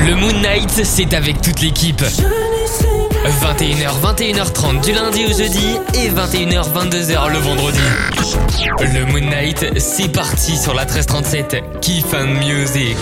Le Moon Night, c'est avec toute l'équipe. 21h, 21h30 du lundi au jeudi et 21h, 22h le vendredi. Le Moon Night, c'est parti sur la 1337. Kiff and Music.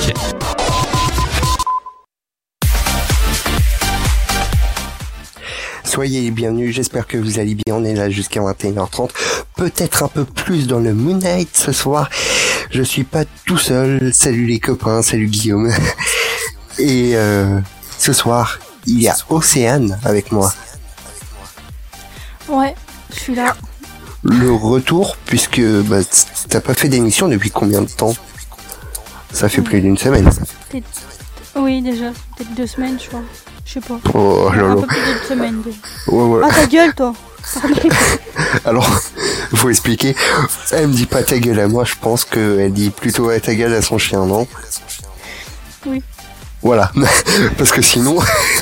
Soyez les bienvenus, j'espère que vous allez bien, on est là jusqu'à 21h30, peut-être un peu plus dans le Moon Night ce soir. Je suis pas tout seul, salut les copains, salut Guillaume. Et ce soir, il y a Océane avec moi. Ouais, je suis là. Le retour, puisque t'as pas fait d'émission depuis combien de temps? Ça fait plus d'une semaine. Oui, déjà, peut-être 2 semaines, je crois. Je sais pas. Oh là là. Un peu plus d'une semaine déjà. Ouais. Ah, ta gueule, toi. Alors, faut expliquer. Elle me dit pas ta gueule à moi, je pense qu'elle dit plutôt ta gueule à son chien, non? Oui. Voilà, parce que sinon,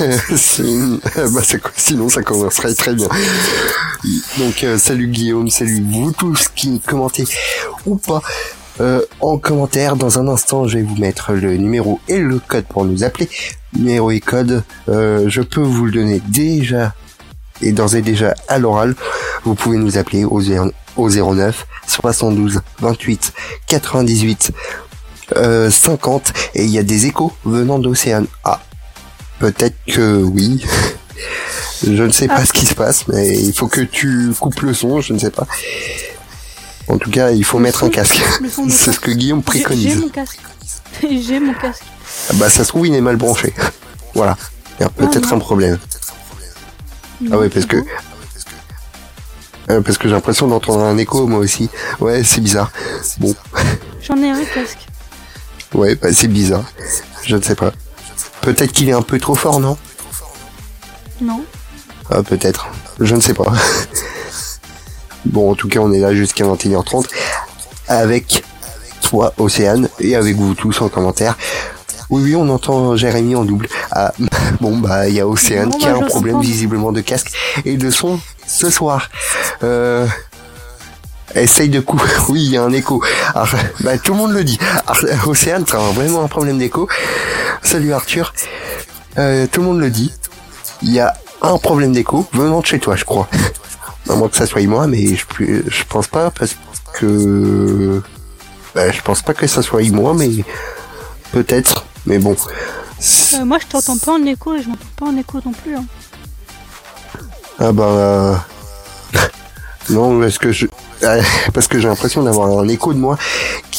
sinon ça commencerait très bien. Donc salut Guillaume, salut vous tous qui commentez ou pas en commentaire. Dans un instant, je vais vous mettre le numéro et le code pour nous appeler. Numéro et code, je peux vous le donner déjà et d'ores et déjà à l'oral. Vous pouvez nous appeler au 09 72 28 98 50 et il y a des échos venant d'Océane. Ah, peut-être que oui. Je ne sais pas ce qui se passe, mais il faut que tu coupes le son, je ne sais pas. En tout cas, il faut mettre un casque. C'est ce que Guillaume préconise. J'ai mon casque. J'ai mon casque. Bah ça se trouve il est mal branché. Voilà. Il y a peut-être un problème. Non, ah ouais, parce que j'ai l'impression d'entendre un écho moi aussi. Ouais, c'est bizarre. Bon. J'en ai un casque. Ouais, bah c'est bizarre. Je ne sais pas. Peut-être qu'il est un peu trop fort, non? Non. Ah, peut-être. Je ne sais pas. Bon, en tout cas, on est là jusqu'à 21h30 avec toi, Océane, et avec vous tous en commentaire. Oui, on entend Jérémy en double. Ah, bon, il y a Océane qui a un problème visiblement de casque et de son ce soir. Essaye de couper. Oui, il y a un écho. Alors, tout le monde le dit. Alors, Océane, t'as vraiment un problème d'écho. Salut Arthur. Tout le monde le dit. Il y a un problème d'écho venant de chez toi, je crois. À moins que ça soit moi, mais je pense pas parce que je pense pas que ça soit moi, mais peut-être. Mais bon. Moi, je t'entends pas en écho et je m'entends pas en écho non plus. Hein. Ah non, parce que j'ai l'impression d'avoir un écho de moi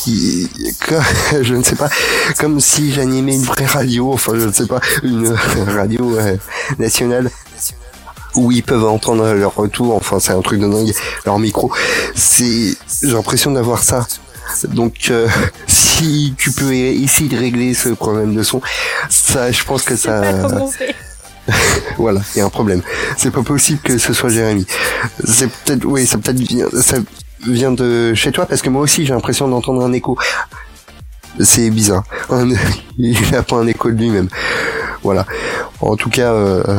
je ne sais pas, comme si j'animais une vraie radio, enfin je ne sais pas, une radio nationale où ils peuvent entendre leur retour, enfin c'est un truc de dingue, leur micro. J'ai l'impression d'avoir ça. Donc si tu peux essayer de régler ce problème de son, ça je pense que ça... Voilà, il y a un problème. C'est pas possible que ce soit Jérémy. Ça vient de chez toi parce que moi aussi j'ai l'impression d'entendre un écho. C'est bizarre. Il a pas un écho de lui-même. Voilà. En tout cas,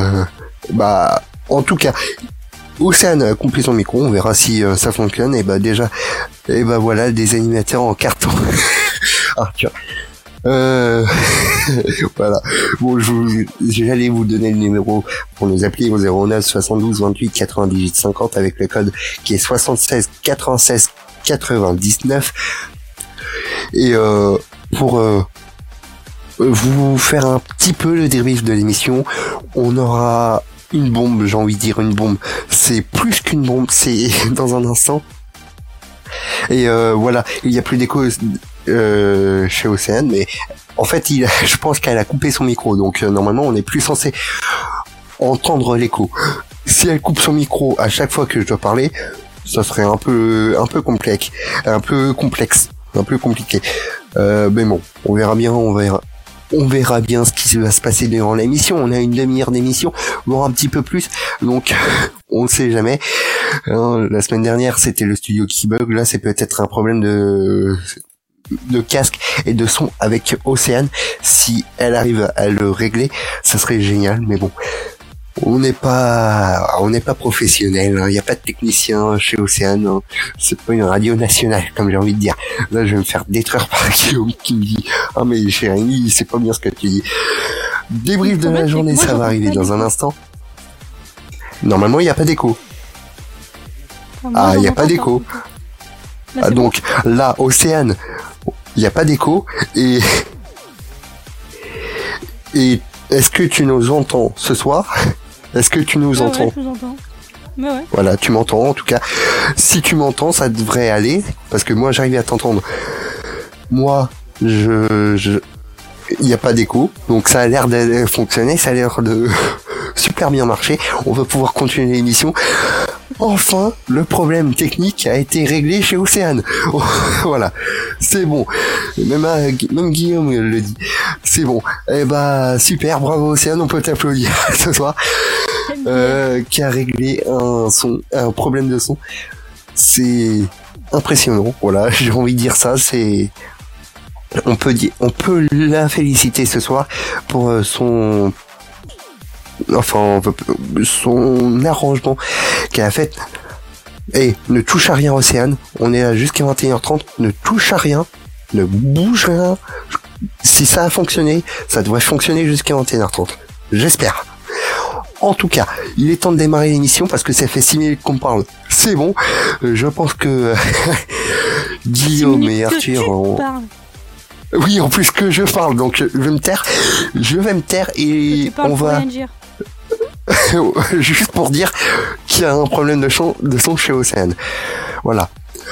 Océane a coupé son micro. On verra si ça fonctionne. Et voilà, des animateurs en carton. Arthur. Voilà. Bon, j'allais vous donner le numéro pour nous appeler au 09 72 28 98 50 avec le code qui est 76 96 99. Et pour vous faire un petit peu le débrief de l'émission, on aura une bombe, j'ai envie de dire une bombe. C'est plus qu'une bombe, c'est dans un instant. Et voilà, il y a plus d'écho chez Océane, mais en fait, je pense qu'elle a coupé son micro, donc normalement, on n'est plus censé entendre l'écho. Si elle coupe son micro à chaque fois que je dois parler, ça serait un peu complexe, un peu compliqué. Mais bon, on verra bien ce qui va se passer durant l'émission. On a une demi-heure d'émission, voire un petit peu plus, donc on ne sait jamais. La semaine dernière, c'était le studio qui bug. Là, c'est peut-être un problème de casque et de son avec Océane. Si elle arrive à le régler, ça serait génial. Mais bon, on n'est pas professionnel. Il n'y a pas de technicien chez Océane. Hein. C'est pas une radio nationale, comme j'ai envie de dire. Là, je vais me faire détruire par Guillaume qui me dit « Ah mais Jérémy, c'est pas bien ce que tu dis. » Débrief de la journée, ça va arriver dans un instant. Normalement, il n'y a pas d'écho. Ah, il n'y a pas d'écho. Ah, donc, là, Océane, il n'y a pas d'écho. Et est-ce que tu nous entends ce soir? Est-ce que tu nous entends? Ouais, je vous entends. Mais ouais. Voilà, tu m'entends en tout cas. Si tu m'entends, ça devrait aller. Parce que moi, j'arrive à t'entendre. Moi, il n'y a pas d'écho. Donc ça a l'air de fonctionner. Ça a l'air de super bien marcher. On va pouvoir continuer l'émission. Enfin, le problème technique a été réglé chez Océane. Voilà, c'est bon. Même Guillaume le dit. C'est bon. Eh bah super, bravo Océane, on peut t'applaudir ce soir. Qui a réglé un problème de son. C'est impressionnant. Voilà, j'ai envie de dire ça. On peut la féliciter ce soir pour son arrangement qu'elle a fait. Et ne touche à rien Océane, on est là jusqu'à 21h30, ne touche à rien, ne bouge rien. Si ça a fonctionné, ça devrait fonctionner jusqu'à 21h30. J'espère. En tout cas, il est temps de démarrer l'émission parce que ça fait 6 minutes qu'on parle. C'est bon. Je pense que Guillaume et Arthur Oui, en plus que je parle, donc je vais me taire. Et on va... Juste pour dire qu'il y a un problème de son chez Océane. Voilà.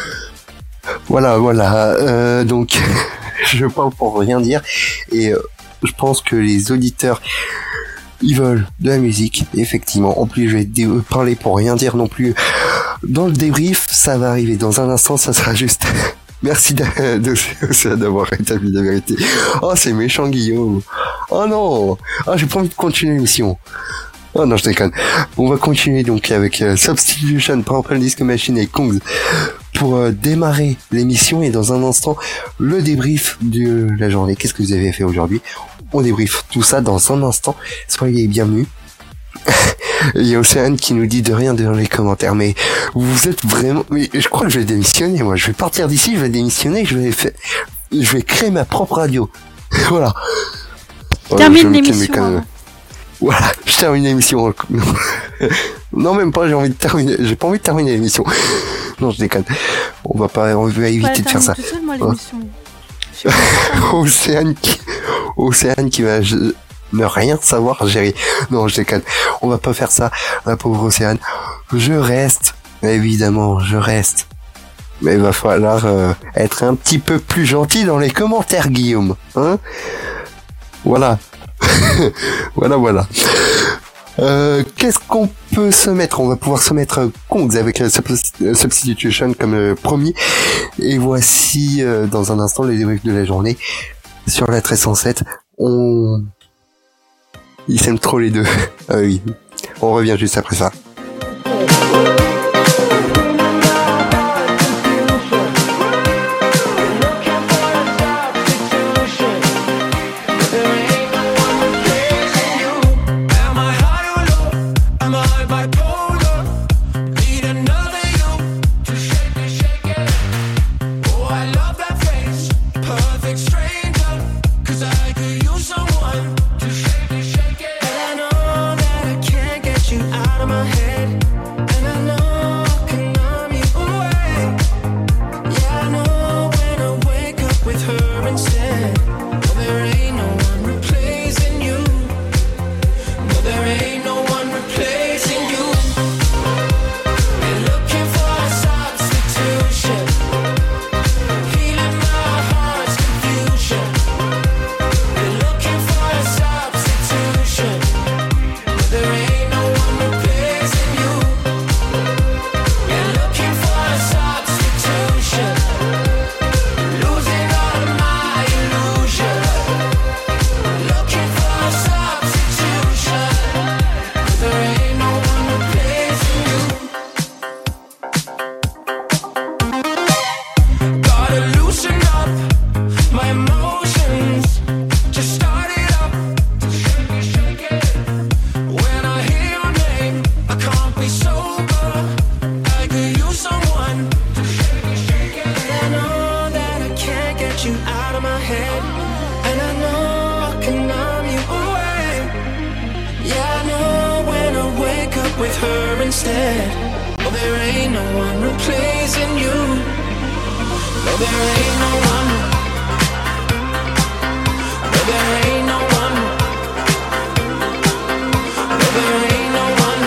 Donc, je parle pour rien dire. Et je pense que les auditeurs, ils veulent de la musique, effectivement. En plus, je vais parler pour rien dire non plus. Dans le débrief, ça va arriver dans un instant, ça sera juste... Merci d'avoir rétabli la vérité. Oh, c'est méchant, Guillaume. Oh non. Ah, j'ai pas envie de continuer l'émission. Oh non, je déconne. On va continuer donc avec Substitution, Purple Disco Machine et Kongs pour démarrer l'émission et dans un instant, le débrief de la journée. Qu'est-ce que vous avez fait aujourd'hui? On débrief tout ça dans un instant. Soyez bienvenus. Il y a Océane qui nous dit de rien dans les commentaires, mais vous êtes vraiment... Mais je crois que je vais démissionner, moi. Je vais partir d'ici, je vais démissionner, je vais créer ma propre radio. Voilà. Termine l'émission. Voilà, je termine l'émission. Non, même pas, j'ai pas envie de terminer l'émission. Non, je déconne. On va éviter de faire ça. Seul, moi, l'émission. Océane qui va ne rien savoir gérer. Non, je déconne. On va pas faire ça, la pauvre Océane. Je reste. Mais il va falloir être un petit peu plus gentil dans les commentaires, Guillaume. Hein? Voilà. Voilà. Qu'est-ce qu'on peut se mettre? On va pouvoir se mettre Kongs avec Substitution comme promis. Et voici dans un instant les débriefs de la journée sur la 1307. Ils s'aiment trop les deux. Ah oui. On revient juste après ça. Out of my head, and I know instead. Oh, there ain't no one replacing you. No, there ain't no one. No, there ain't no one. No, there ain't no one.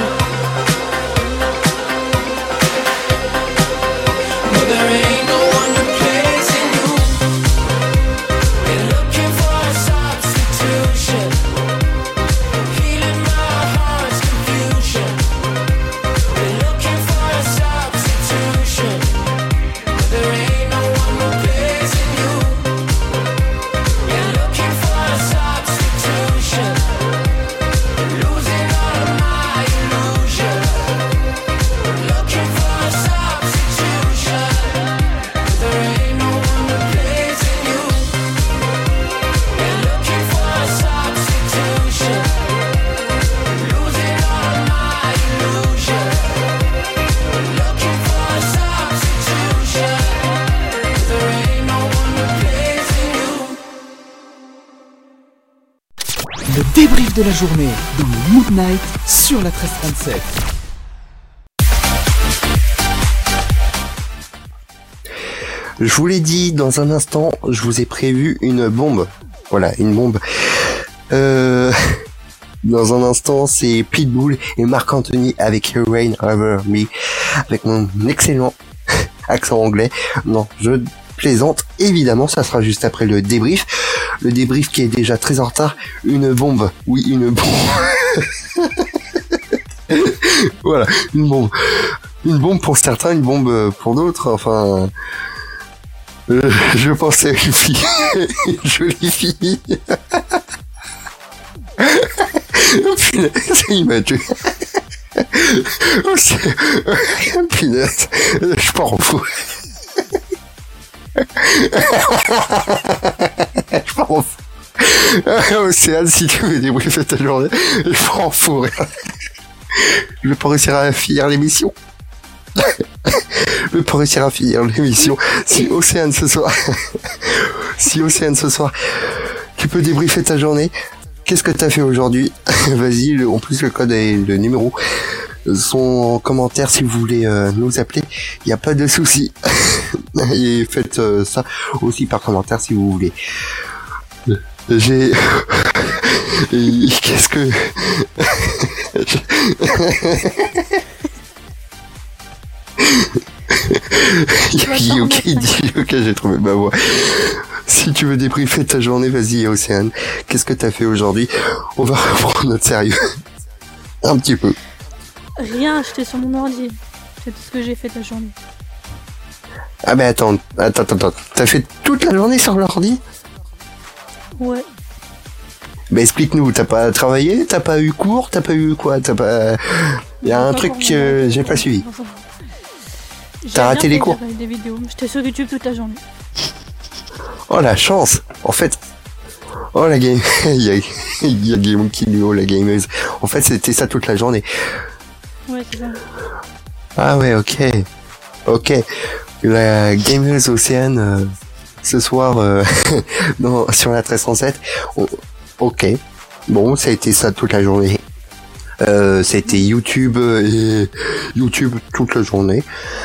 No, there ain't no one replacing you. We're looking for a substitution. Healing my heart's confusion. We're looking for a substitution. There ain't no one replacing you. We're looking for a substitution. Losing all of my illusion. Looking for a substitution. There ain't no one replacing you. We're looking for a substitution. Losing all of my illusion. Looking for a substitution. There ain't no one replacing you. Le débrief de la journée dans le Mood Night sur la 1337. Je vous l'ai dit, dans un instant, je vous ai prévu une bombe. Voilà, une bombe. Dans un instant, c'est Pitbull et Marc Anthony avec Rain Over Me, avec mon excellent accent anglais. Non, je plaisante. Évidemment, ça sera juste après le débrief. Le débrief qui est déjà très en retard. Une bombe. Oui, une bombe. Voilà, une bombe. Une bombe pour certains, une bombe pour d'autres. Enfin... je pensais à une fille, une jolie fille. Oh, punaise, il m'a tué. Oh, punaise, je pars en fou. Je pars en fou. Océane, si tu veux débriefer ta journée, je pars en fou. Je vais pas réussir à finir l'émission. Je vais pas réussir à finir l'émission. Si Océane ce soir, tu peux débriefer ta journée. Qu'est-ce que t'as fait aujourd'hui? Vas-y, en plus le code et le numéro sont en commentaire si vous voulez nous appeler. Il n'y a pas de souci. Et faites ça aussi par commentaire si vous voulez. Qu'est-ce que... Ok, j'ai trouvé ma voix. Si tu veux débriefer ta journée, vas-y Océane. Qu'est-ce que t'as fait aujourd'hui? On va reprendre notre sérieux. Un petit peu. Rien, j'étais sur mon ordi. C'est tout ce que j'ai fait la journée. Ah ben attends. T'as fait toute la journée sur l'ordi? Ouais. Ben explique-nous, t'as pas travaillé? T'as pas eu cours? T'as pas eu quoi? T'as pas... Il y a un truc que j'ai pas suivi. T'as raté les cours? Des vidéos. J'étais sur YouTube toute la journée. Oh la chance. En fait, oh la game, il y a Game Kino, la gameuse. En fait, c'était ça toute la journée. Ouais, c'est ça. Ah ouais, ok. La gameuse Océane ce soir sur la 1307. Ok. Bon, ça a été ça toute la journée. Ça a été YouTube et YouTube toute la journée.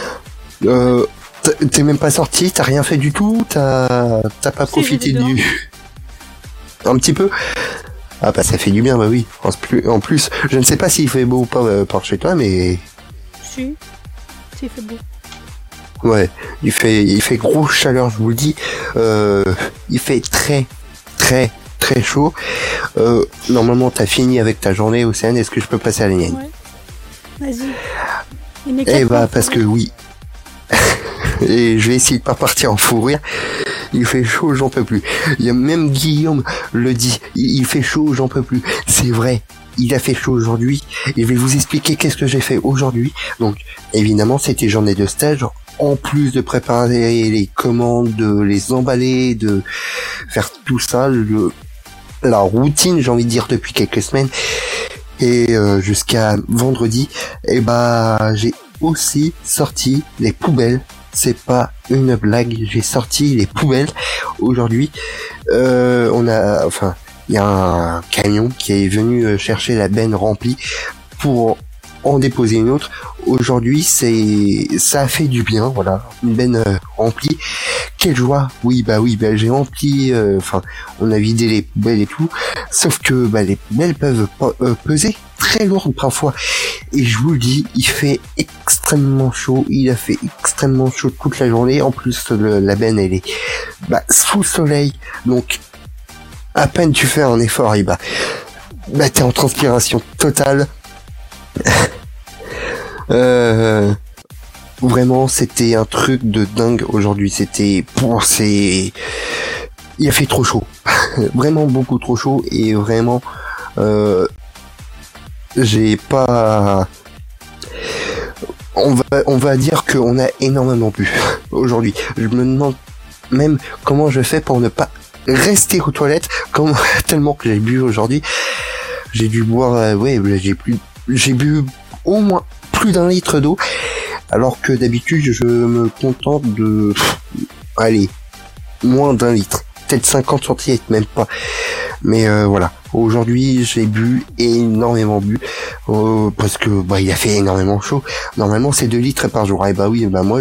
T'es même pas sorti, t'as rien fait du tout, t'as pas profité du... Un petit peu. Ah bah ça fait du bien, bah oui. En plus, je ne sais pas s'il fait beau ou pas par chez toi, mais... Si, il fait beau. Ouais, il fait grosse chaleur, je vous le dis. Il fait très chaud. Normalement t'as fini avec ta journée, Océane, est-ce que je peux passer à la mienne? Ouais. Vas-y. Eh bah parce que oui. Et je vais essayer de pas partir en fou rire. Il fait chaud, j'en peux plus. Il y a même Guillaume le dit. Il fait chaud, j'en peux plus. C'est vrai. Il a fait chaud aujourd'hui. Et je vais vous expliquer qu'est-ce que j'ai fait aujourd'hui. Donc, évidemment, c'était journée de stage. En plus de préparer les commandes, de les emballer, de faire tout ça, la routine, j'ai envie de dire, depuis quelques semaines. Et jusqu'à vendredi, et bah, j'ai aussi sorti les poubelles. C'est pas une blague, j'ai sorti les poubelles aujourd'hui. Il y a un camion qui est venu chercher la benne remplie pour en déposer une autre. Aujourd'hui, ça a fait du bien, voilà, une benne remplie. Quelle joie. Oui, j'ai rempli, on a vidé les poubelles et tout, sauf que les poubelles peuvent peser très lourd parfois, et je vous le dis, il fait extrêmement chaud. Il a fait extrêmement chaud toute la journée. En plus, la benne, elle est sous le soleil, donc à peine tu fais un effort, et t'es en transpiration totale. Vraiment, c'était un truc de dingue aujourd'hui. Il a fait trop chaud, vraiment beaucoup trop chaud, et vraiment, j'ai pas. On va dire qu'on a énormément bu aujourd'hui. Je me demande même comment je fais pour ne pas rester aux toilettes, tellement que j'ai bu aujourd'hui. J'ai dû boire, j'ai bu au moins plus d'1 litre d'eau, alors que d'habitude je me contente de, moins d'1 litre, peut-être 50 centilitres, même pas. Mais voilà, aujourd'hui j'ai énormément bu, parce que il a fait énormément chaud. Normalement c'est 2 litres par jour. Et moi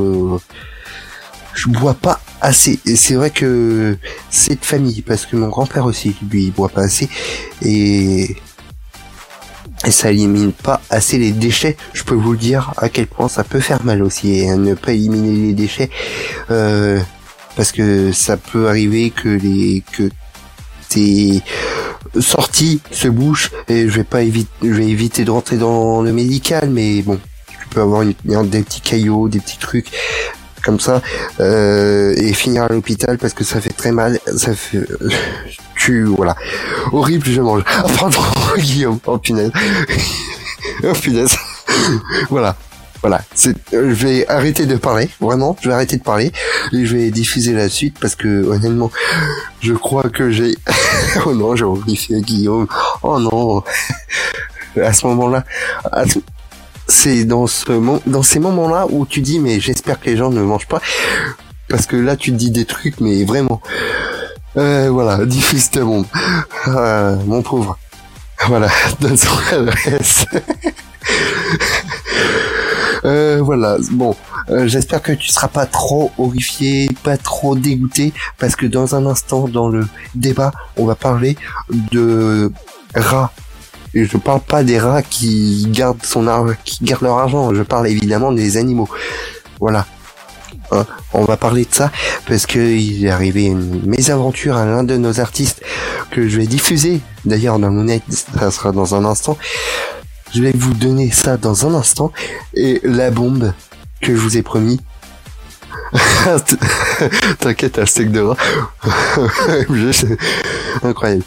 je bois pas assez. Et c'est vrai que c'est de famille, parce que mon grand-père aussi, lui, il boit pas assez, et ça élimine pas assez les déchets. Je peux vous le dire à quel point ça peut faire mal aussi, et ne pas éliminer les déchets, parce que ça peut arriver que tes sorties se bouchent, et je vais éviter de rentrer dans le médical, mais bon, tu peux avoir des petits caillots, des petits trucs comme ça, et finir à l'hôpital parce que ça fait très mal. Ça fait, voilà, horrible. Je mange. Ah, pardon, Guillaume. Oh punaise. Oh punaise. Voilà. Je vais arrêter de parler. Vraiment, je vais arrêter de parler et je vais diffuser la suite, parce que honnêtement, je crois que j'ai. Oh non, j'ai horrifié Guillaume. Oh non. À ce moment-là. C'est dans ces moments-là où tu dis, mais j'espère que les gens ne mangent pas, parce que là tu te dis des trucs, mais vraiment, voilà, diffuse ta bombe, mon pauvre, voilà, donne son adresse. Voilà, bon, j'espère que tu seras pas trop horrifié, pas trop dégoûté, parce que dans un instant, dans le débat, on va parler de rats. Et je parle pas des rats qui gardent leur argent, je parle évidemment des animaux. Voilà. On va parler de ça, parce que il est arrivé une mésaventure à l'un de nos artistes que je vais diffuser. D'ailleurs, dans Moonlight, ça sera dans un instant. Je vais vous donner ça dans un instant. Et la bombe que je vous ai promis. T'inquiète, t'as le steak de rat. Incroyable.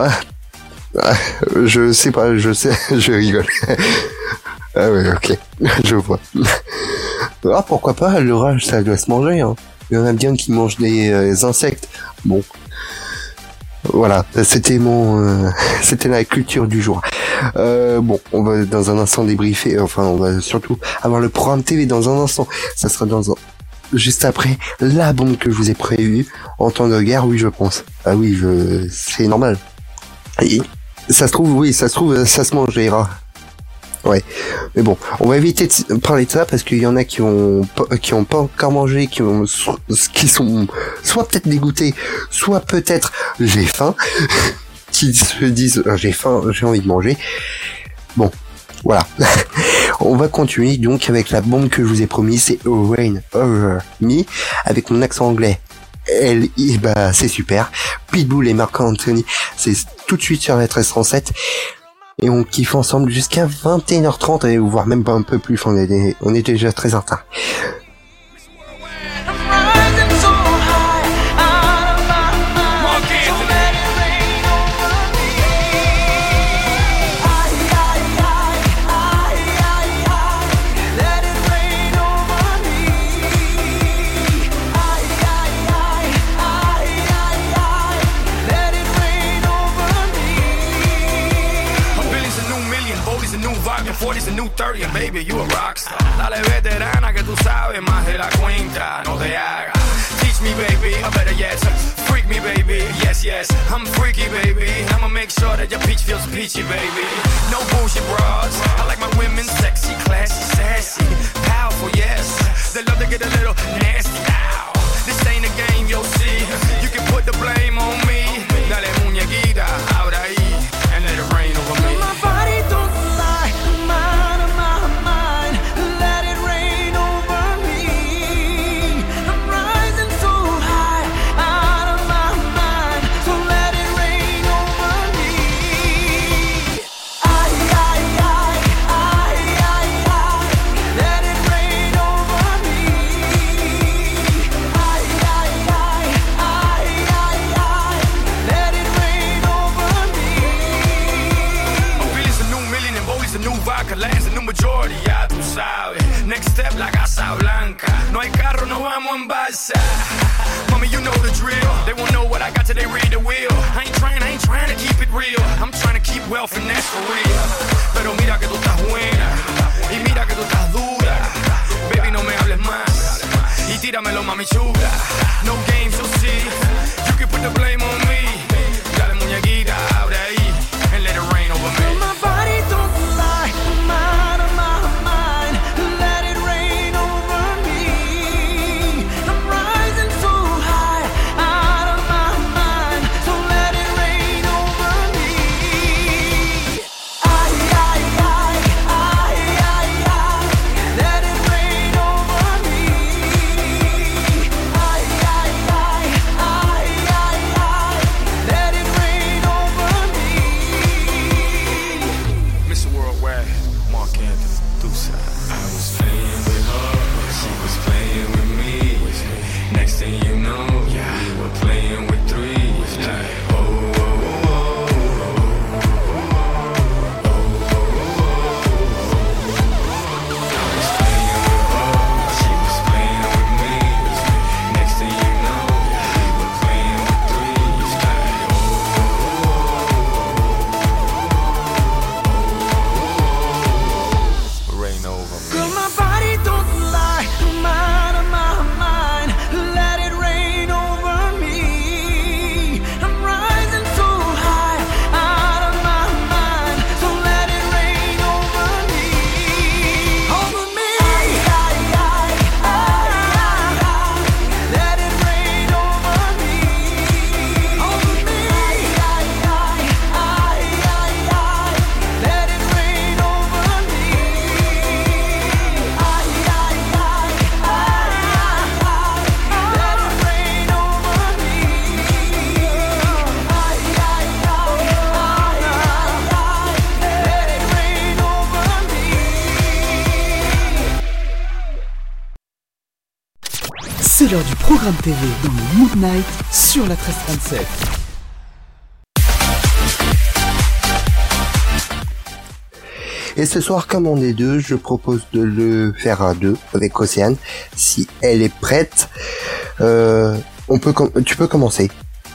Je sais pas, je rigole. Ah ouais, ok, je vois. Ah, pourquoi pas, le rat, ça doit se manger, hein. Il y en a bien qui mangent des insectes. Bon. Voilà, c'était la culture du jour. Bon, on va dans un instant débriefer, on va surtout avoir le programme TV dans un instant. Ça sera juste après la bombe que je vous ai prévue en temps de guerre, oui, je pense. Ah oui, c'est normal. Et ça se trouve, ça se mange les rats. Ouais. Mais bon, on va éviter de parler de ça, parce qu'il y en a qui ont pas encore mangé, qui sont soit peut-être dégoûtés, soit peut-être j'ai faim, qui se disent j'ai faim, j'ai envie de manger. Bon, voilà. On va continuer donc avec la bombe que je vous ai promis, c'est Rain Over Me, avec mon accent anglais. C'est super. Pitbull et Marc Anthony, c'est tout de suite sur la 1337. Et on kiffe ensemble jusqu'à 21h30, et voire même pas un peu plus, on est déjà très en retard. And baby, you a rockstar. Dale veterana que tú sabes más de la cuenta. No te hagas. Teach me, baby. Or better yet, freak me, baby. Yes, yes, I'm freaky, baby. I'ma make sure that your peach feels peachy, baby. No bullshit bras. I like my women sexy, classy, sassy, powerful, yes. They love to get a little nasty. Ow. This ain't a game, you'll see. You can put the blame on me. Dale muñequita, ahora ahí, and let it rain over me. My body don't lie, mind of my mind. Let it rain over me. I'm rising so high, out of my mind. So let it rain over me. Let it rain over me. Let it rain over me. Oh, Billy's a new million and Bowley's a new vodka. Land's a new majority, ya tú sabes. Next step, la Casa Blanca. No hay carro, no vamos en balsa. Mommy, you know the drill. They won't know what I got till they read the wheel. I ain't trying to keep it real. I'm trying to keep wealth and that's for real. Pero mira que tú estás buena. Y mira que tú estás dura. Baby, no me hables más. Y tíramelo, mami chula. No games, you'll see. You can put the blame on me. Dale muñequita, ahora ahí. And let it rain over me. My body don't lie, mind of my mind. Let it rain over me. I'm rising so high, out of my mind. So let it rain over me. Let it rain over me. Let it rain over me. Mr. Worldwide, Mark Anthony, Deuce. I was playing with her, she was playing with me. Next thing you know, we were playing with three. Like, oh, oh, oh, I was playing with her, she was playing with me. Next thing you know, we were playing with three. Like, rain over me. Girl, my body don't lie, mind of my mind. Let it rain over me. I'm rising so high, out of my mind. So let it rain over me. Over me. Let it rain over me. Over me. Let it rain over me. C'est l'heure du programme TV dans le Mood Night sur la 1337. Et ce soir, comme on est deux, je propose de le faire à deux avec Océane. Si elle est prête, tu peux commencer.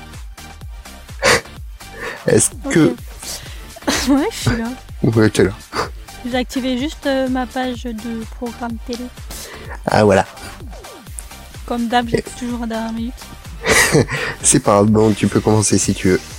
Est-ce que... Ouais, je suis là. Ouais, t'es là. J'ai activé juste ma page de programme télé. Ah, voilà. Comme d'hab, j'ai toujours à dernière minute. C'est pas grave, bon, tu peux commencer si tu veux.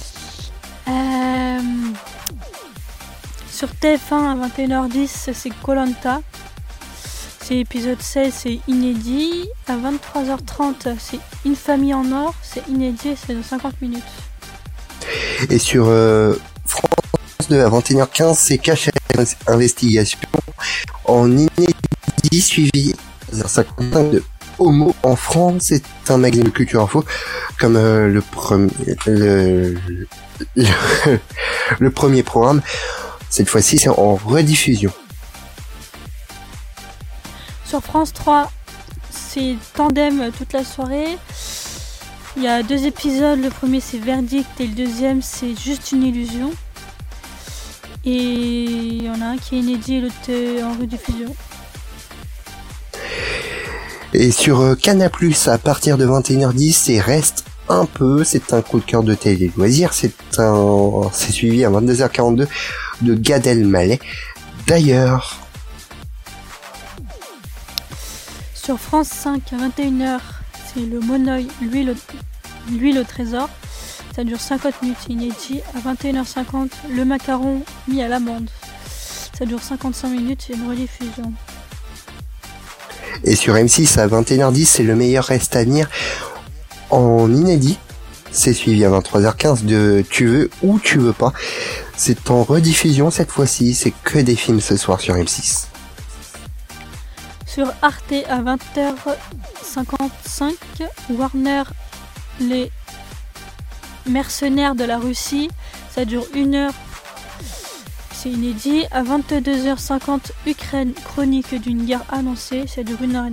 Sur TF1 à 21h10, c'est Koh-Lanta. C'est épisode 16, c'est inédit. À 23h30, c'est Une famille en or. C'est inédit, c'est de 50 minutes. Et sur France 2 à 21h15, c'est Cache Investigation en inédit suivi à 55 de Homo en France. C'est un magazine de culture info comme le premier programme. Cette fois-ci, c'est en rediffusion. Sur France 3, c'est Tandem toute la soirée. Il y a 2 épisodes. Le premier, c'est Verdict et le deuxième, c'est Juste une illusion. Et il y en a un qui est inédit et l'autre est en rediffusion. Et sur Canal+, à partir de 21h10, c'est Reste un peu. C'est un coup de cœur de télé loisirs. C'est suivi à 22h42 de Gad Elmaleh. D'ailleurs, sur France 5 à 21h, c'est le monoeil, l'huile au trésor. Ça dure 50 minutes, c'est inédit. À 21h50, le macaron mis à l'amande. Ça dure 55 minutes, c'est une rediffusion. Et sur M6 à 21h10, c'est le meilleur reste à venir en inédit. C'est suivi à 23h15 de Tu veux ou tu veux pas. C'est en rediffusion cette fois-ci, c'est que des films ce soir sur M6. Sur Arte à 20h55, Warner, les mercenaires de la Russie. Ça dure 1 heure. C'est inédit. À 22h50, Ukraine, chronique d'une guerre annoncée. Ça dure 1h30.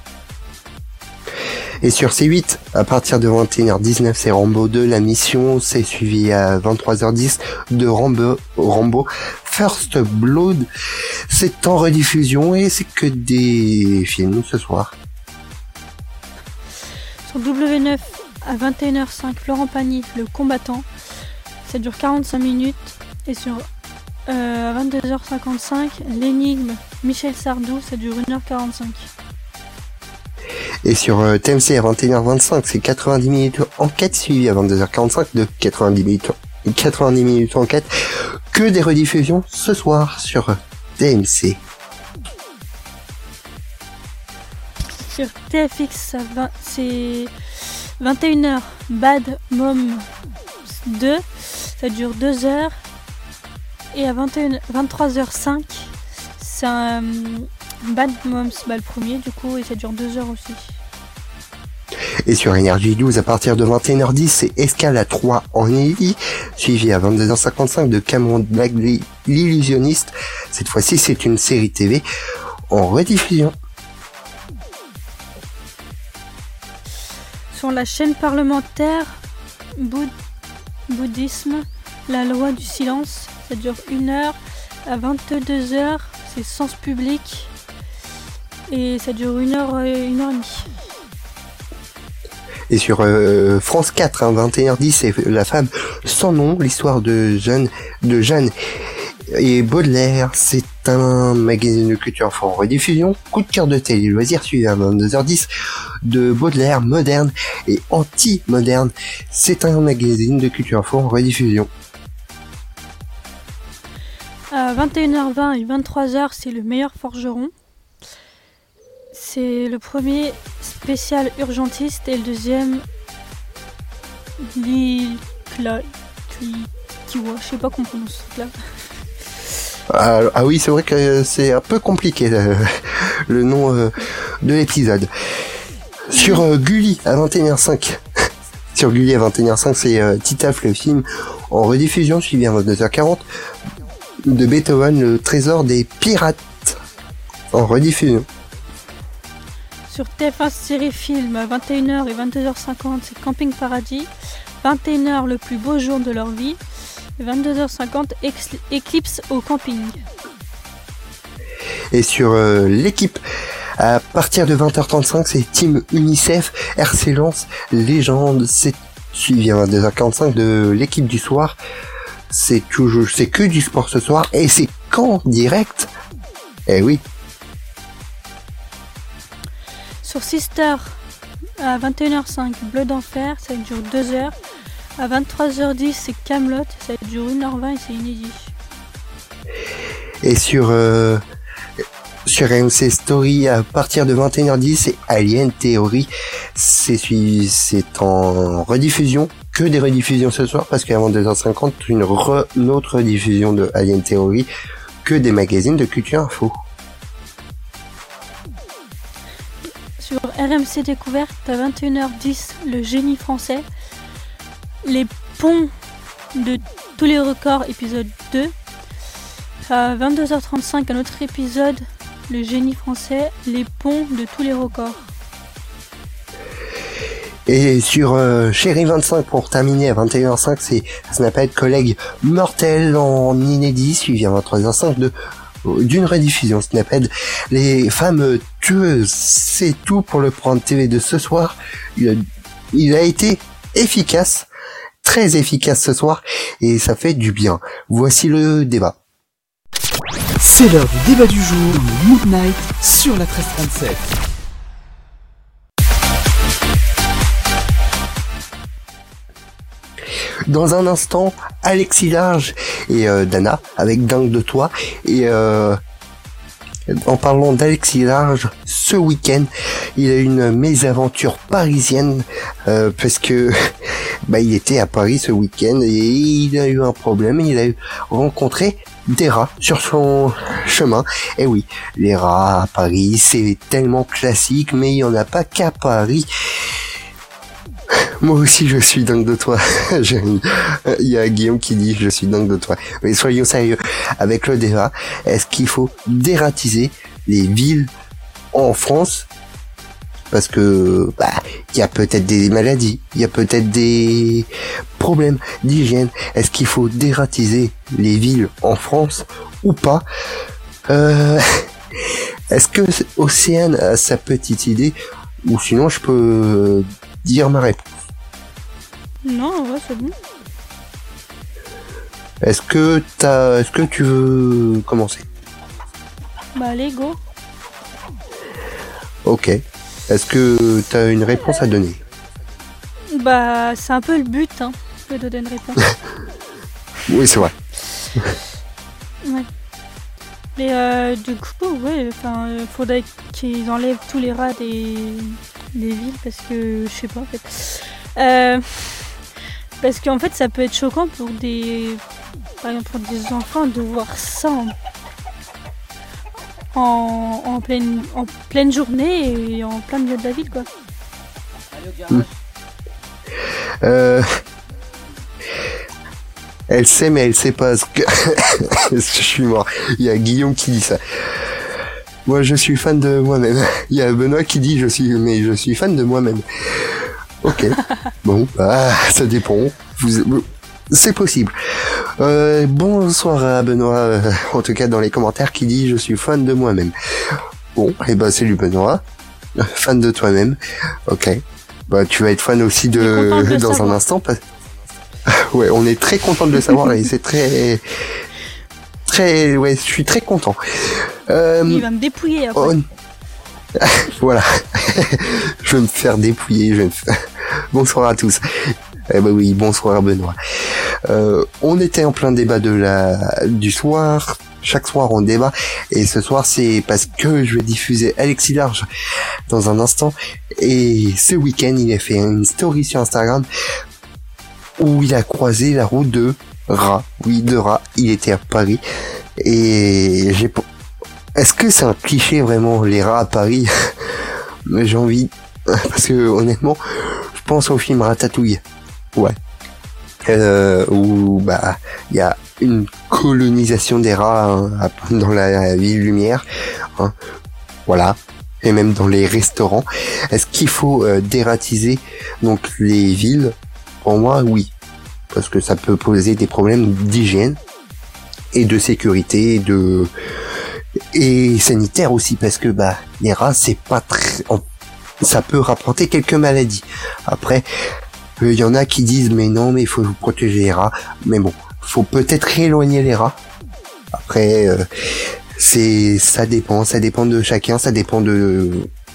Et sur C8, à partir de 21h19, c'est Rambo 2, la mission. C'est suivi à 23h10 de Rambo First Blood. C'est en rediffusion et c'est que des films ce soir. Sur W9 à 21h05, Florent Pagny, le combattant. Ça dure 45 minutes. Et sur à 22h55, l'énigme, Michel Sardou, ça dure 1h45. Et sur TMC à 21h25, c'est 90 minutes enquête suivi à 22h45 de 90 minutes enquête. Que des rediffusions ce soir sur TMC. Sur TFX, c'est 21h, Bad Moms 2, ça dure 2 heures. Et à 23h05, c'est un Bad Moms, le premier du coup, et ça dure 2 heures aussi. Et sur Énergie 12, à partir de 21h10, c'est Escale à 3 en inédit, suivi à 22h55 de Cameron Black, l'illusionniste. Cette fois-ci, c'est une série TV en rediffusion. Sur la chaîne parlementaire, Bouddhisme, la loi du silence, ça dure 1 heure. À 22h, c'est Sens public, et ça dure 1 heure, 1 heure et demie. Et sur France 4, 21h10, c'est La femme sans nom, l'histoire de Jeanne et Baudelaire. C'est un magazine de culture en rediffusion. Coup de cœur de télé loisirs suivi à 22h10 de Baudelaire moderne et anti-moderne. C'est un magazine de culture en rediffusion. À 21h20 et 23h, c'est le meilleur forgeron. C'est le premier spécial urgentiste et le deuxième Kiwa, je sais pas comment on prononce ce là. Ah oui, c'est vrai que c'est un peu compliqué le nom de l'épisode. Sur Gulli à 21h05. Sur Gulli à 21h05, c'est Titaf le film en rediffusion suivi à 22h40 de Beethoven, le trésor des pirates en rediffusion. Sur TF1 série film à 21h et 22h50, c'est Camping Paradis. 21h, le plus beau jour de leur vie. Et 22h50, Éclipse au camping. Et sur l'équipe, à partir de 20h35, c'est Team UNICEF, RC Lens, Légende. C'est suivi à 22h45 de l'équipe du soir. C'est que du sport ce soir et c'est qu'en direct. Eh oui. Sur Sister, à 21h05, Bleu d'enfer, ça dure 2 heures. À 23h10, c'est Kaamelott, ça dure 1h20 et c'est inédit. Et sur MC Story, à partir de 21h10, c'est Alien Theory. C'est en rediffusion, que des rediffusions ce soir, parce qu'avant 2h50, une autre rediffusion de Alien Theory, que des magazines de culture info. Sur RMC Découverte, à 21h10, le génie français. Les ponts de tous les records, épisode 2. À 22h35, un autre épisode, le génie français, les ponts de tous les records. Et sur Chérie 25, pour terminer à 21h05, c'est Snapchat Collègue Mortel en inédit, suivi à 23h05 d'une rediffusion Snapchat. Les femmes tueuses, c'est tout pour le programme TV de ce soir. Il a été efficace, très efficace ce soir, et ça fait du bien. Voici le débat. C'est l'heure du débat du jour dans le Mood Night sur la 1337. Dans un instant, Alexis Large et Dana avec Dingue de toi. Et en parlant d'Alexis Large, ce week-end, il a eu une mésaventure parisienne parce que il était à Paris ce week-end et il a eu un problème. Il a rencontré des rats sur son chemin. Et oui, les rats à Paris, c'est tellement classique, mais il n'y en a pas qu'à Paris. Moi aussi, je suis dingue de toi. Il y a Guillaume qui dit je suis dingue de toi. Mais soyons sérieux. Avec le débat, est-ce qu'il faut dératiser les villes en France? Parce que il y a peut-être des maladies, il y a peut-être des problèmes d'hygiène. Est-ce qu'il faut dératiser les villes en France ou pas? Est-ce que Océane a sa petite idée? Ou sinon je peux dire ma réponse. Non, ouais, c'est bon. Est-ce que tu veux commencer? Allez, go. Ok. Est-ce que t'as une réponse à donner? C'est un peu le but, de donner une réponse. Oui, c'est vrai. Ouais. Mais du coup, ouais, faudrait qu'ils enlèvent tous les rats des villes parce que je sais pas en fait. Parce qu'en fait, ça peut être choquant pour par exemple pour des enfants de voir ça en pleine journée et en plein milieu de la ville, quoi. Elle sait, mais elle sait pas ce que... Je suis mort. Il y a Guillaume qui dit ça. Moi, je suis fan de moi-même. Il y a Benoît qui dit je suis fan de moi-même. Ok. Bon, ça dépend. C'est possible. Bonsoir à Benoît, en tout cas dans les commentaires, qui dit je suis fan de moi-même. Bon, salut Benoît. Fan de toi-même. Ok. Tu vas être fan aussi dans un instant. Ouais, on est très content de le savoir et c'est très, ouais, je suis très content. Il va me dépouiller après. Voilà. Je vais me faire dépouiller. Bonsoir à tous. Oui, bonsoir Benoît. On était en plein débat du soir. Chaque soir on débat et ce soir c'est parce que je vais diffuser Alexis Large dans un instant et ce week-end il a fait une story sur Instagram où il a croisé la route de rats. Oui, de rats. Il était à Paris et est-ce que c'est un cliché vraiment les rats à Paris? J'ai envie parce que honnêtement je pense au film Ratatouille. Ouais. Où il y a une colonisation des rats dans la ville lumière. Voilà. Et même dans les restaurants. Est-ce qu'il faut dératiser donc les villes? Pour moi, oui. Parce que ça peut poser des problèmes d'hygiène et de sécurité et sanitaire aussi parce que les rats c'est pas très ça peut rapporter quelques maladies. Après il y en a qui disent mais non mais il faut protéger les rats, mais bon faut peut-être éloigner les rats. Après ça dépend de chacun, ça dépend de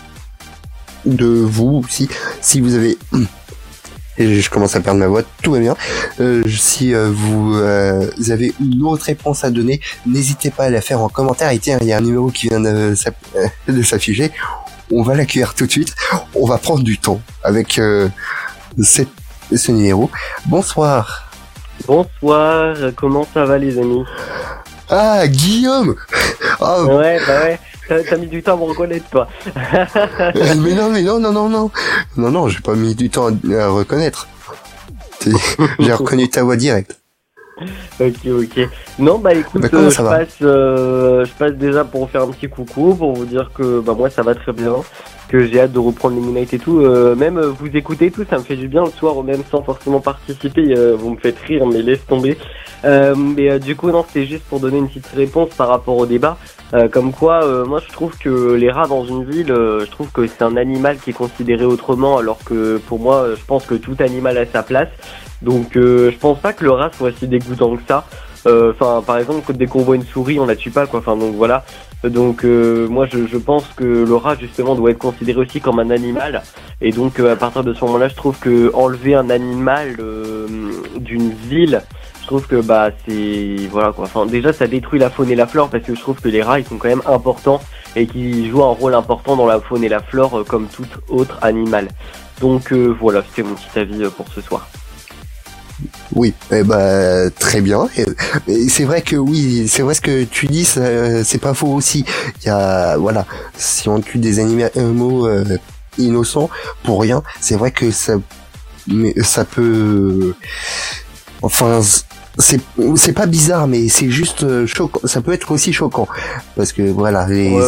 vous aussi. Si vous avez je commence à perdre ma voix, tout va bien. Si vous avez une autre réponse à donner, n'hésitez pas à la faire en commentaire. Et tiens, il y a un numéro qui vient de s'afficher. On va l'accueillir tout de suite. On va prendre du temps avec ce numéro. Bonsoir. Bonsoir, comment ça va les amis? Ah, Guillaume. Oh. Ouais, t'as mis du temps à me reconnaître, toi. Mais non, j'ai pas mis du temps à reconnaître. J'ai reconnu ta voix directe. Ok. Non, écoute, je passe déjà pour faire un petit coucou, pour vous dire que moi ça va très bien, que j'ai hâte de reprendre les Moon Knight et tout. Même vous écoutez tout, ça me fait du bien le soir, même sans forcément participer. Vous me faites rire, mais laisse tomber. Mais du coup, non, c'était juste pour donner une petite réponse par rapport au débat. Comme quoi, moi je trouve que les rats dans une ville, je trouve que c'est un animal qui est considéré autrement, alors que pour moi, je pense que tout animal a sa place. Donc je pense pas que le rat soit si dégoûtant que ça. Enfin, par exemple, dès qu'on voit une souris, on la tue pas, quoi. Enfin, donc voilà. Donc moi, je pense que le rat justement doit être considéré aussi comme un animal. Et donc à partir de ce moment-là, je trouve que enlever un animal d'une ville, je trouve que bah c'est voilà quoi. Enfin, déjà, ça détruit la faune et la flore parce que je trouve que les rats, ils sont quand même importants et qui jouent un rôle important dans la faune et la flore comme tout autre animal. Donc voilà, c'était mon petit avis pour ce soir. Oui, très bien. Et c'est vrai que oui, c'est vrai ce que tu dis, c'est pas faux aussi. Il y a, voilà, si on tue des animaux innocents pour rien, c'est vrai que ça peut, enfin, c'est pas bizarre, mais c'est juste choquant. Ça peut être aussi choquant parce que voilà,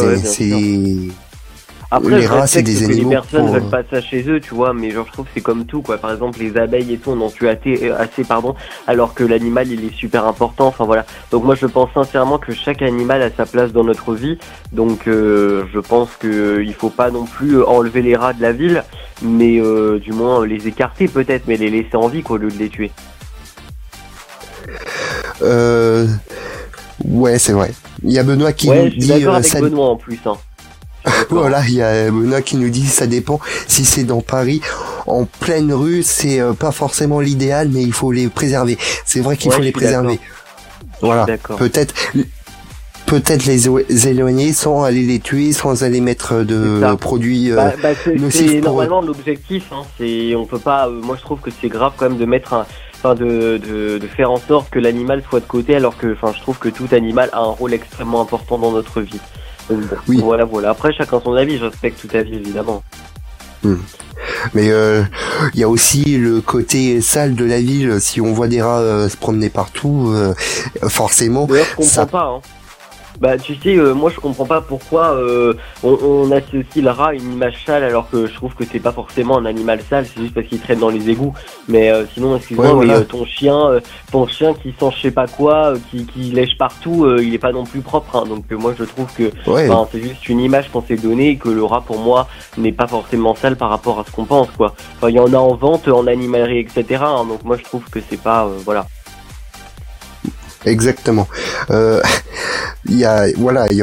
Après, les rats, c'est des animaux. Les personnes veulent pas ça chez eux, tu vois, mais genre, je trouve que c'est comme tout, quoi. Par exemple, les abeilles et tout, on en tue assez, alors que l'animal, il est super important, enfin voilà. Donc moi, je pense sincèrement que chaque animal a sa place dans notre vie, donc je pense que il faut pas non plus enlever les rats de la ville, mais du moins les écarter peut-être, mais les laisser en vie, quoi, au lieu de les tuer. Ouais, c'est vrai. Il y a Benoît qui nous dit... je suis d'accord avec Benoît en plus, hein. Voilà, il y a Benoît qui nous dit ça dépend. Si c'est dans Paris, en pleine rue, c'est pas forcément l'idéal, mais il faut les préserver. C'est vrai qu'il faut les préserver. Voilà. Peut-être les éloigner sans aller les tuer, sans aller mettre de produits nocifs c'est pour normalement l'objectif. Hein. On peut pas. Moi, je trouve que c'est grave quand même de mettre de faire en sorte que l'animal soit de côté, alors que, je trouve que tout animal a un rôle extrêmement important dans notre vie. Bon, oui. Voilà. Après, chacun son avis. Je respecte tout avis, évidemment. Mais il y a aussi le côté sale de la ville. Si on voit des rats se promener partout, forcément. D'ailleurs, je comprends pas. Hein. Bah, tu sais, moi je comprends pas pourquoi on associe le rat à une image sale, alors que je trouve que c'est pas forcément un animal sale, c'est juste parce qu'il traîne dans les égouts. Mais sinon, excuse-moi, mais ton chien qui sent je sais pas quoi, qui lèche partout, il est pas non plus propre. Hein. Donc moi je trouve que c'est juste une image qu'on s'est donnée, et que le rat pour moi n'est pas forcément sale par rapport à ce qu'on pense, quoi. Enfin, il y en a en vente, en animalerie, etc. Hein. Donc moi je trouve que c'est pas voilà. Exactement. Il y a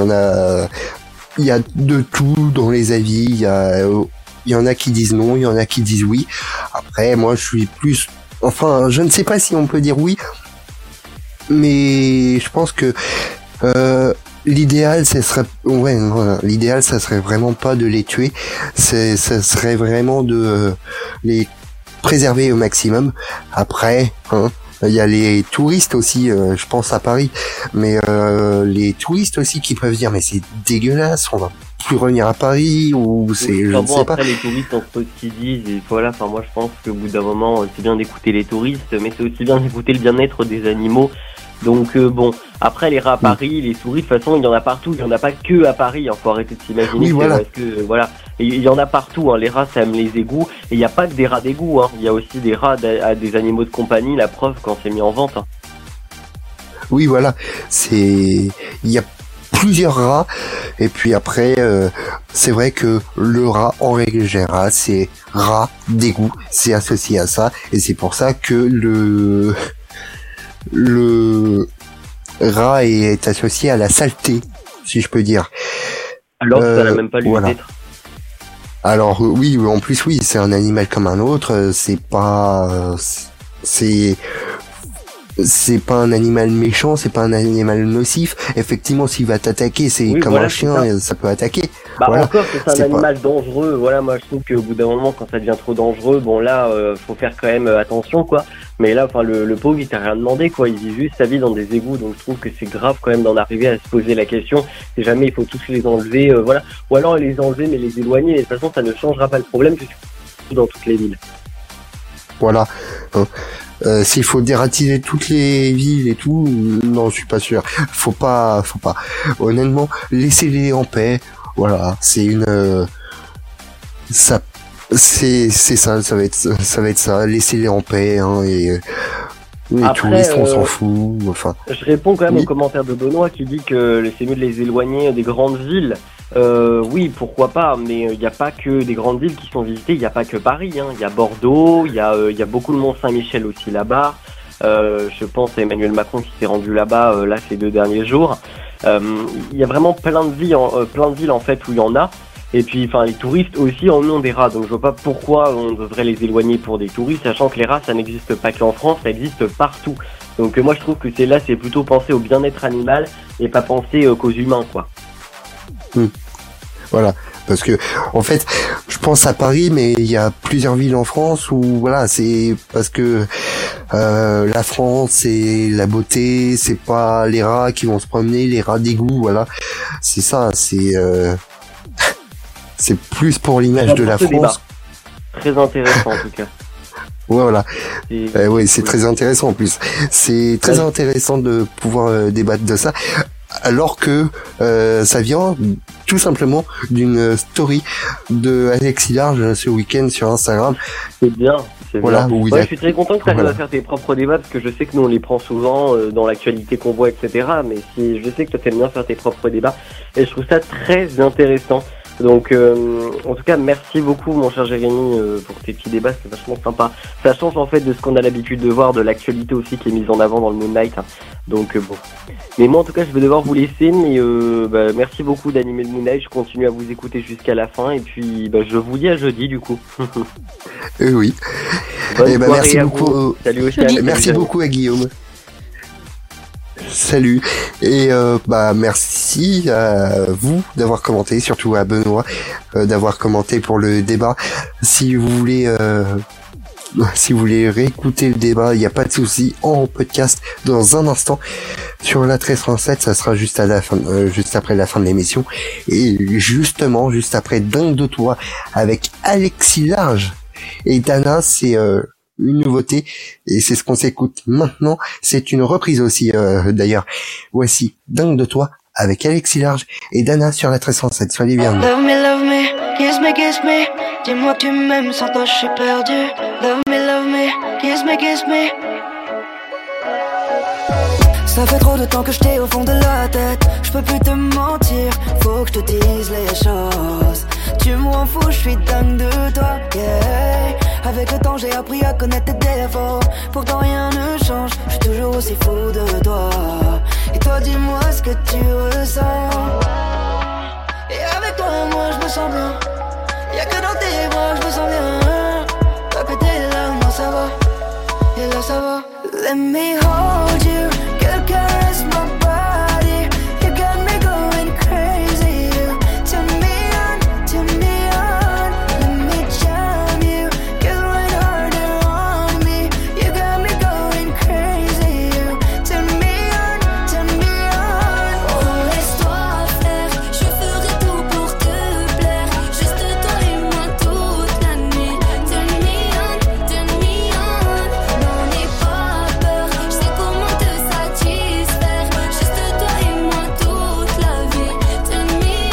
de tout dans les avis. Il y en a qui disent non, il y en a qui disent oui. Après, moi, je suis plus, enfin, je ne sais pas si on peut dire oui, mais je pense que l'idéal, l'idéal, ça serait vraiment pas de les tuer. Ça serait vraiment de les préserver au maximum. Après, il y a les touristes aussi, je pense à Paris, mais les touristes aussi qui peuvent dire mais c'est dégueulasse, on va plus revenir à Paris, ou c'est, je ne sais pas. Après, les touristes, on sait ce qu'ils disent, et voilà, enfin moi je pense qu'au bout d'un moment, c'est bien d'écouter les touristes, mais c'est aussi bien d'écouter le bien-être des animaux. Donc bon, après les rats à Paris, les souris, de toute façon il y en a partout, il y en a pas que à Paris, hein, faut arrêter de s'imaginer il y en a partout, hein, les rats ça aime les égouts, et il n'y a pas que des rats d'égout, hein, il y a aussi des rats à des animaux de compagnie, la preuve quand c'est mis en vente. Hein. Oui voilà, il y a plusieurs rats, et puis après c'est vrai que le rat en règle générale c'est rat d'égout, c'est associé à ça, et c'est pour ça que le rat est associé à la saleté, si je peux dire. Alors ça n'a même pas lieu d'être. Alors oui, en plus oui, c'est un animal comme un autre, c'est pas un animal méchant, c'est pas un animal nocif. Effectivement, s'il va t'attaquer, c'est comme un chien, ça peut attaquer. Encore que c'est un animal dangereux. Voilà, moi je trouve qu'au bout d'un moment, quand ça devient trop dangereux, bon là, faut faire quand même attention, quoi. Mais là, enfin, le pauvre, il t'a rien demandé, quoi. Il vit juste sa vie dans des égouts, donc je trouve que c'est grave quand même d'en arriver à se poser la question. Si jamais il faut tous les enlever, voilà. Ou alors les enlever, mais les éloigner. De toute façon, ça ne changera pas le problème, puisque c'est dans toutes les villes. Voilà. S'il faut dératiser toutes les villes et tout, non, je suis pas sûr. Faut pas. Honnêtement, laissez-les en paix. Voilà, c'est ça va être ça. Laissez-les en paix, hein, et les touristes, on s'en fout. Enfin. Je réponds quand même aux commentaires de Benoît qui dit que c'est mieux de les éloigner des grandes villes. Oui, pourquoi pas, mais il n'y a pas que des grandes villes qui sont visitées, il n'y a pas que Paris, hein. Il y a Bordeaux, il y a beaucoup de Mont-Saint-Michel aussi là-bas, Je pense à Emmanuel Macron qui s'est rendu là-bas là ces 2 derniers jours. Il y a vraiment plein de villes en fait où il y en a. Et puis, enfin, les touristes aussi en ont des rats, donc je vois pas pourquoi on devrait les éloigner pour des touristes, sachant que les rats, ça n'existe pas qu'en France, ça existe partout. Donc moi, je trouve que c'est plutôt penser au bien-être animal et pas penser qu'aux humains, quoi. Voilà, parce que en fait, je pense à Paris, mais il y a plusieurs villes en France où voilà, c'est parce que la France, c'est la beauté, c'est pas les rats qui vont se promener, les rats d'égout, voilà, c'est ça, c'est plus pour l'image de la France. Débat. Très intéressant en tout cas. Ouais, voilà. Oui, c'est très intéressant en plus. C'est très intéressant de pouvoir débattre de ça, alors que ça vient tout simplement d'une story de Alexis Large ce week-end sur Instagram. C'est bien. Voilà, je suis très content que tu arrives à faire tes propres débats, parce que je sais que nous on les prend souvent dans l'actualité qu'on voit, etc. Mais je sais que toi t'aimes bien faire tes propres débats, et je trouve ça très intéressant. Donc en tout cas merci beaucoup mon cher Jérémy pour tes petits débats, c'est vachement sympa. Ça change en fait de ce qu'on a l'habitude de voir, de l'actualité aussi qui est mise en avant dans le Moon Knight. Donc bon. Mais moi en tout cas je vais devoir vous laisser, mais merci beaucoup d'animer le Moon Knight, je continue à vous écouter jusqu'à la fin, et puis je vous dis à jeudi du coup. Oui. Merci beaucoup. Salut Océane. Merci beaucoup à Guillaume. Salut, et merci à vous d'avoir commenté, surtout à Benoît d'avoir commenté pour le débat. Si vous voulez réécouter le débat, il n'y a pas de souci, en podcast dans un instant sur la 1337, ça sera juste à la fin, juste après la fin de l'émission, et justement juste après Dingue de toi avec Alexis Large et Dana, c'est une nouveauté, et c'est ce qu'on s'écoute maintenant. C'est une reprise aussi d'ailleurs. Voici Dingue de toi avec Alexis Large et Dana sur la 1307. Soyez bien. Love me, kiss me, dis-moi que tu m'aimes, sans toi je suis perdu. Love me, kiss me. Ça fait trop de temps que je t'ai au fond de la tête, je peux plus te mentir, faut que je te dise les choses. Tu m'en fous, je suis dingue de toi, yeah. Avec le temps j'ai appris à connaître tes défauts, pourtant rien ne change, je suis toujours aussi fou de toi. Et toi dis-moi ce que tu ressens. Et avec toi moi je me sens bien, y'a que dans tes bras je me sens bien. Toi que t'es là, moi ça va, et là ça va. Let me hold you, girl, caress my body. You got me going crazy. You turn me on. Let me jam you, girl, right harder on me. You got me going crazy. You turn me on. Oh, laisse-toi faire, je ferai tout pour te plaire. Juste toi et moi toute la nuit. Turn me on. N'en aie pas peur, je sais comment te satisfaire. Juste toi et moi toute la vie. Turn me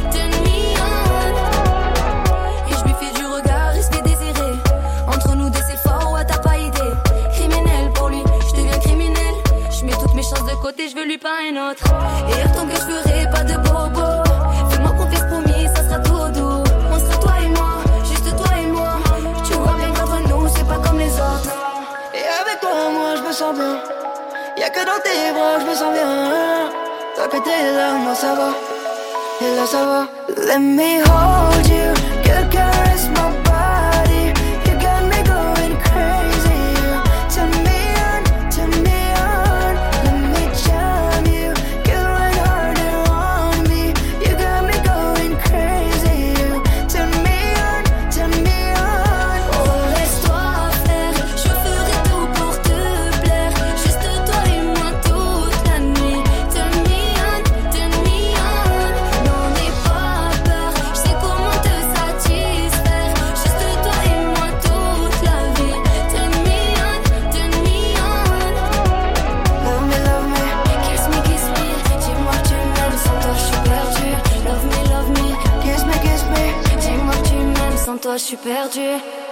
on. Et je lui fais du regard, risqué désiré. Entre nous des efforts, ouais t'as pas idée. Criminel pour lui, je deviens criminel. Je mets toutes mes chances de côté, je veux lui pas un autre. Et attends que je ferai pas de bobo. Fais-moi confiance, promis, ça sera tout doux. On sera toi et moi, juste toi et moi. Tu vois bien qu'entre nous c'est pas comme les autres. Et avec toi moi je me sens bien, y'a que dans tes bras je me sens bien. Toi que t'es là, moi ça va, et là ça va. Let me hold you, girl, caress my body. You got me going crazy. You turn me on. Let me jam you, girl, right harder on me. You got me going crazy. You turn me on. Oh, laisse-toi faire, je ferai tout pour te plaire. Juste toi et moi toute la nuit. Turn me on. N'en aie pas peur, je sais comment te satisfaire. Juste toi et moi toute la vie. Turn me on. Love me, kiss me, dis-moi que tu m'aimes, sans toi je suis perdu. Love me, kiss me, dis-moi que tu m'aimes, sans toi je suis perdu.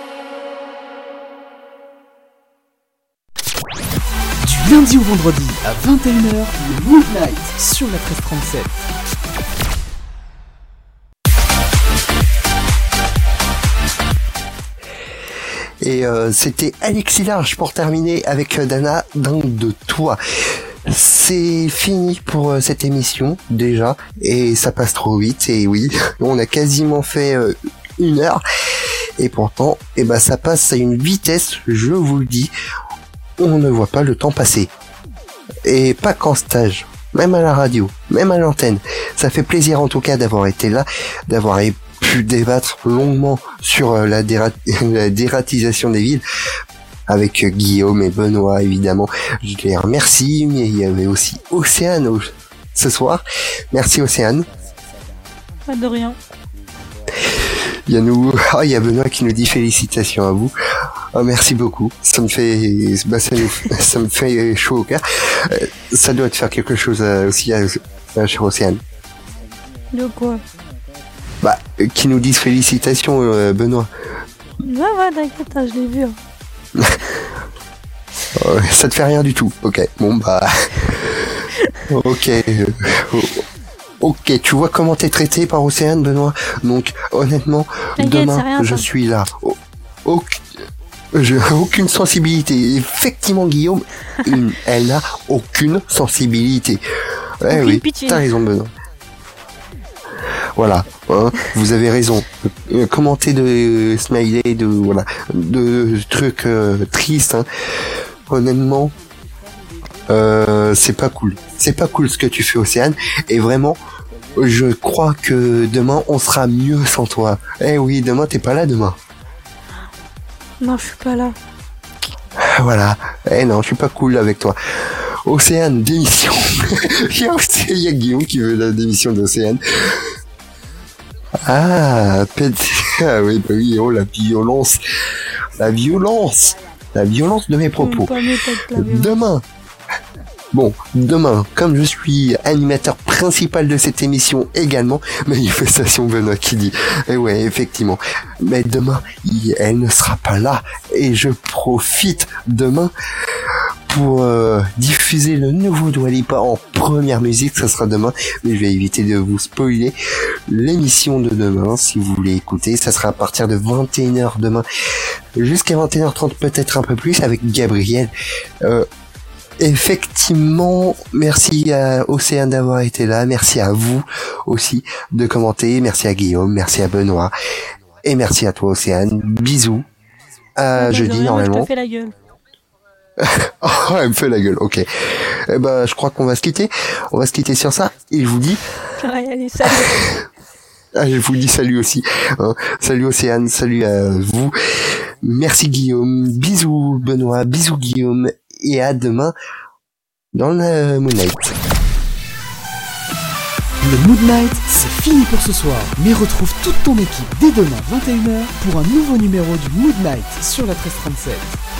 Du lundi au vendredi à 21h, le Moon Knight sur la 1337. Et c'était Alexis Large pour terminer avec Dana Dingue de toi. C'est fini pour cette émission déjà, et ça passe trop vite. Et oui, on a quasiment fait 1 heure, et pourtant ça passe à une vitesse, je vous le dis, on ne voit pas le temps passer. Et pas qu'en stage, même à la radio, même à l'antenne. Ça fait plaisir en tout cas d'avoir été là, d'avoir pu débattre longuement sur la dératisation des villes avec Guillaume et Benoît, évidemment. Je les remercie, mais il y avait aussi Océane ce soir. Merci Océane. Pas de rien. Il y a Benoît qui nous dit félicitations à vous. Oh, merci beaucoup. Ça me fait chaud au cœur. Ça doit te faire quelque chose aussi, cher Océane. De quoi? Qui nous disent félicitations, Benoît. Ouais, t'inquiète, je l'ai vu. Ça te fait rien du tout. Ok, ok, tu vois comment t'es traité par Océane, Benoît. Donc, honnêtement, demain, je suis là. J'ai aucune sensibilité. Effectivement, Guillaume, elle n'a aucune sensibilité. Oui, pitié. T'as raison, Benoît. Voilà, vous avez raison. Commenter de smiley, de trucs tristes, honnêtement, c'est pas cool. C'est pas cool ce que tu fais, Océane. Et vraiment, je crois que demain, on sera mieux sans toi. Oui, demain, t'es pas là demain. Non, je suis pas là. Voilà. Non, je suis pas cool avec toi. Océane, démission. Il y a Guillaume qui veut la démission d'Océane. Oui, oh, la violence de mes propos. Demain, comme je suis animateur principal de cette émission également, manifestation Benoît qui dit, ouais, effectivement, mais demain, elle ne sera pas là, et je profite demain pour diffuser le nouveau Dua Lipa en première musique. Ça sera demain, mais je vais éviter de vous spoiler l'émission de demain. Si vous voulez écouter, ça sera à partir de 21h demain jusqu'à 21h30, peut-être un peu plus, avec Gabriel. Effectivement, merci à Océane d'avoir été là, merci à vous aussi de commenter, merci à Guillaume, merci à Benoît, et merci à toi Océane. Bisous, à jeudi normalement. Je te fais la gueule. Oh, elle me fait la gueule, ok. Je crois qu'on va se quitter. On va se quitter sur ça. Et je vous dis... Allez, salut. Je vous dis salut aussi. Salut Océane, salut à vous. Merci Guillaume. Bisous Benoît, bisous Guillaume. Et à demain dans le Moon Night. Le Moon Night, c'est fini pour ce soir. Mais retrouve toute ton équipe dès demain 21h pour un nouveau numéro du Moon Night sur la 1337.